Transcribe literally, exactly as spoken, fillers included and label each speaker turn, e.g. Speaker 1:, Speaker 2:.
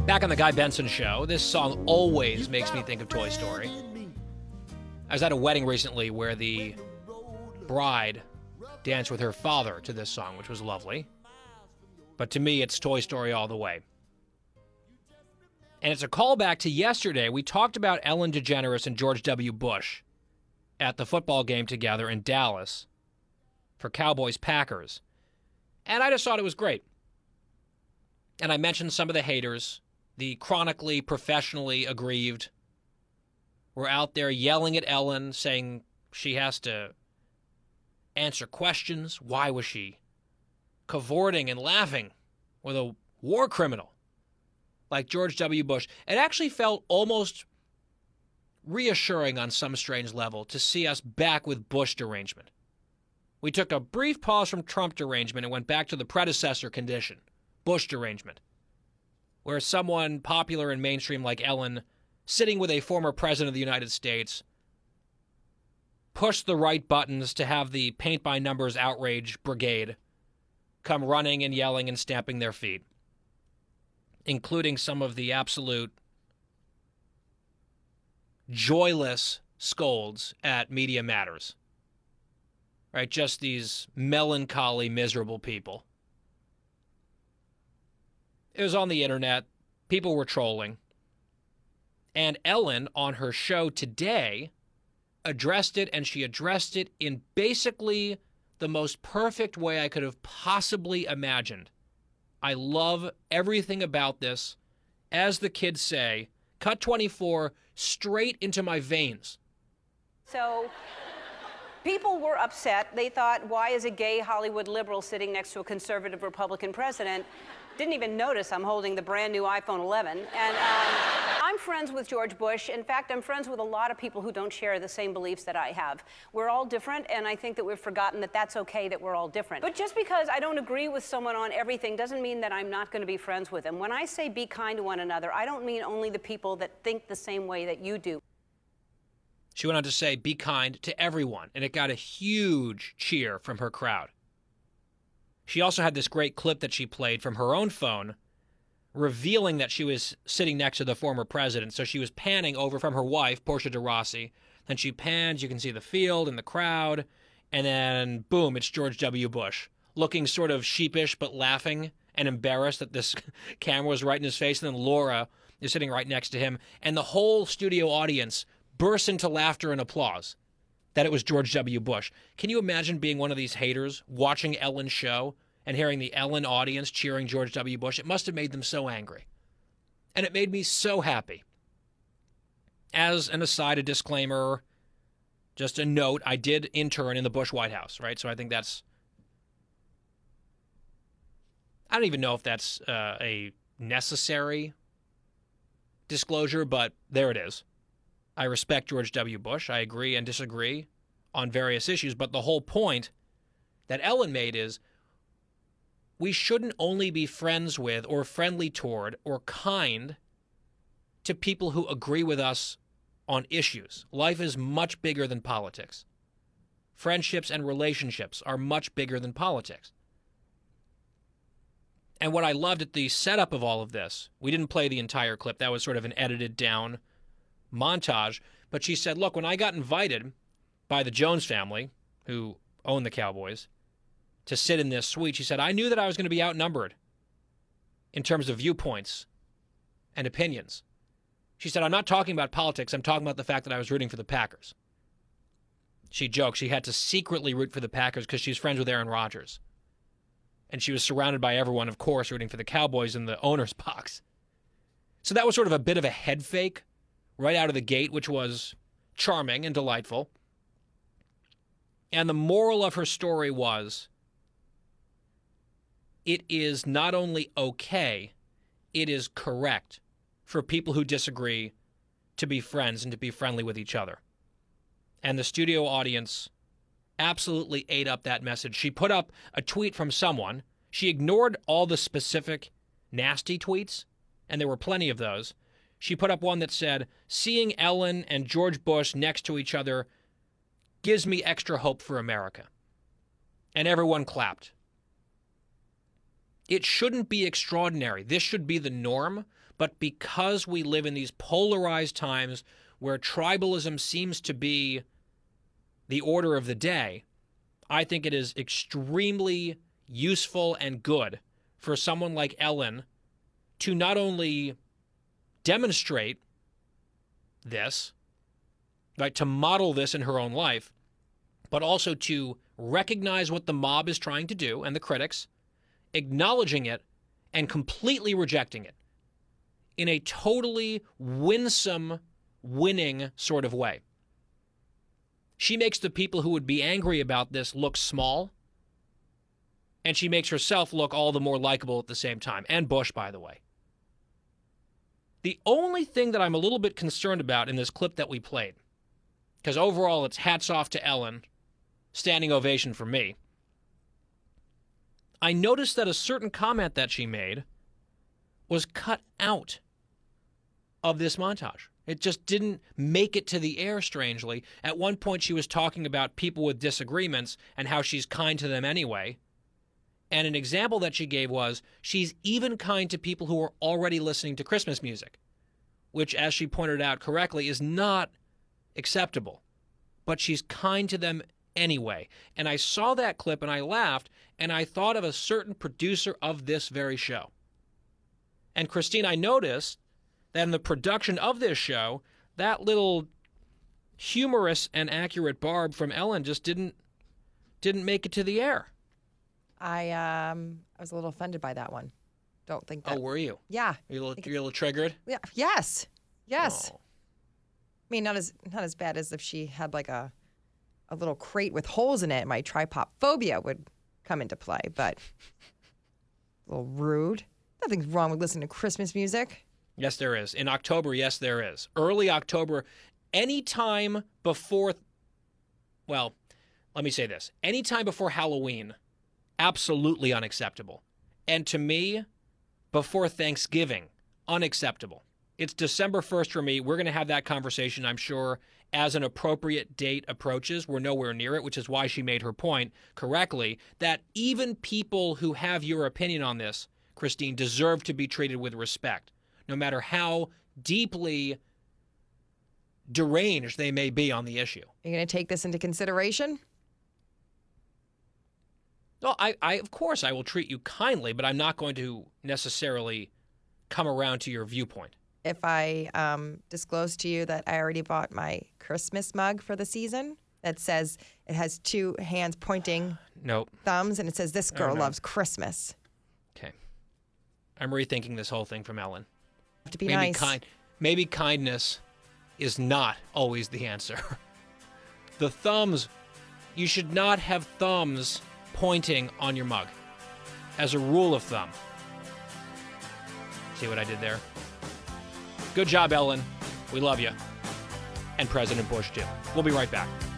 Speaker 1: Back on the Guy Benson Show, this song always makes me think of Toy Story. I was at a wedding recently where the bride danced with her father to this song, which was lovely. But to me, it's Toy Story all the way. And it's a callback to yesterday. We talked about Ellen DeGeneres and George W. Bush at the football game together in Dallas for Cowboys-Packers. And I just thought it was great. And I mentioned some of the haters, the chronically, professionally aggrieved, were out there yelling at Ellen, saying she has to answer questions. Why was she cavorting and laughing with a war criminal like George W. Bush? It actually felt almost reassuring on some strange level to see us back with Bush derangement. We took a brief pause from Trump derangement and went back to the predecessor condition, Bush derangement, where someone popular and mainstream like Ellen, sitting with a former president of the United States, pushed the right buttons to have the paint-by-numbers outrage brigade come running and yelling and stamping their feet, including some of the absolute joyless scolds at Media Matters. Right, just these melancholy, miserable people. It was on the internet. People were trolling. And Ellen, on her show today, addressed it, and she addressed it in basically the most perfect way I could have possibly imagined. I love everything about this. As the kids say, cut twenty-four straight into my veins.
Speaker 2: So people were upset. They thought, why is a gay Hollywood liberal sitting next to a conservative Republican president? Didn't even notice I'm holding the brand new iPhone eleven. And um, I'm friends with George Bush. In fact, I'm friends with a lot of people who don't share the same beliefs that I have. We're all different, and I think that we've forgotten that that's okay that we're all different. But just because I don't agree with someone on everything doesn't mean that I'm not going to be friends with them. When I say be kind to one another, I don't mean only the people that think the same way that you do.
Speaker 1: She went on to say, be kind to everyone, and it got a huge cheer from her crowd. She also had this great clip that she played from her own phone, revealing that she was sitting next to the former president. So she was panning over from her wife, Portia de Rossi. Then she pans, you can see the field and the crowd, and then, boom, it's George W. Bush, looking sort of sheepish but laughing and embarrassed that this camera was right in his face. And then Laura is sitting right next to him, and the whole studio audience bursts into laughter and applause that it was George W. Bush. Can you imagine being one of these haters, watching Ellen's show and hearing the Ellen audience cheering George W. Bush? It must have made them so angry. And it made me so happy. As an aside, a disclaimer, just a note, I did intern in the Bush White House, right? So I think that's, I don't even know if that's uh, a necessary disclosure, but there it is. I respect George W. Bush. I agree and disagree on various issues. But the whole point that Ellen made is we shouldn't only be friends with or friendly toward or kind to people who agree with us on issues. Life is much bigger than politics. Friendships and relationships are much bigger than politics. And what I loved at the setup of all of this, we didn't play the entire clip. That was sort of an edited down montage, but she said, look, when I got invited by the Jones family, who own the Cowboys, to sit in this suite, she said, I knew that I was going to be outnumbered in terms of viewpoints and opinions. She said, I'm not talking about politics, I'm talking about the fact that I was rooting for the Packers. She joked she had to secretly root for the Packers because she's friends with Aaron Rodgers. And she was surrounded by everyone, of course, rooting for the Cowboys in the owner's box. So that was sort of a bit of a head fake right out of the gate, which was charming and delightful. And the moral of her story was, it is not only okay, it is correct for people who disagree to be friends and to be friendly with each other. And the studio audience absolutely ate up that message. She put up a tweet from someone. She ignored all the specific nasty tweets, and there were plenty of those. She put up one that said, seeing Ellen and George Bush next to each other gives me extra hope for America. And everyone clapped. It shouldn't be extraordinary. This should be the norm, But because we live in these polarized times where tribalism seems to be the order of the day, I think it is extremely useful and good for someone like Ellen to not only demonstrate this, right, to model this in her own life, but also to recognize what the mob is trying to do and the critics, acknowledging it and completely rejecting it in a totally winsome, winning sort of way. She makes the people who would be angry about this look small, and she makes herself look all the more likable at the same time. And Bush, by the way. The only thing that I'm a little bit concerned about in this clip that we played, because overall it's hats off to Ellen, standing ovation for me, I noticed that a certain comment that she made was cut out of this montage. It just didn't make it to the air, strangely. At one point, she was talking about people with disagreements and how she's kind to them anyway. And an example that she gave was she's even kind to people who are already listening to Christmas music, which, as she pointed out correctly, is not acceptable. But she's kind to them anyway. And I saw that clip and I laughed, and I thought of a certain producer of this very show. And Christine, I noticed that in the production of this show, that little humorous and accurate barb from Ellen just didn't didn't make it to the air.
Speaker 3: I um I was a little offended by that one. Don't think that.
Speaker 1: Oh, were you?
Speaker 3: Yeah.
Speaker 1: You're a little, you're a little triggered?
Speaker 3: Yeah. Yes. Yes.
Speaker 1: Oh.
Speaker 3: I mean, not as not as bad as if she had like a a little crate with holes in it. My tripop phobia would come into play, but a little rude. Nothing's wrong with listening to Christmas music.
Speaker 1: Yes, there is. In October, yes, there is. Early October, anytime before, well, let me say this. Anytime before Halloween, absolutely unacceptable. And to me, before Thanksgiving, unacceptable. It's December first for me. We're going to have that conversation, I'm sure, as an appropriate date approaches. We're nowhere near it, which is why she made her point correctly, that even people who have your opinion on this, Christine, deserve to be treated with respect, no matter how deeply deranged they may be on the issue.
Speaker 3: Are you going to take this into consideration?
Speaker 1: Well, I, I, of course, I will treat you kindly, but I'm not going to necessarily come around to your viewpoint.
Speaker 3: If I um, disclose to you that I already bought my Christmas mug for the season that says it has two hands pointing
Speaker 1: nope.
Speaker 3: thumbs, and it says, "This girl
Speaker 1: oh, no.
Speaker 3: loves Christmas."
Speaker 1: Okay. I'm rethinking this whole thing from Ellen.
Speaker 3: To be
Speaker 1: maybe
Speaker 3: nice.
Speaker 1: Kind, maybe kindness is not always the answer. The thumbs, you should not have thumbs pointing on your mug as a rule of thumb. See what I did there? Good job, Ellen. We love you. And President Bush, too. We'll be right back.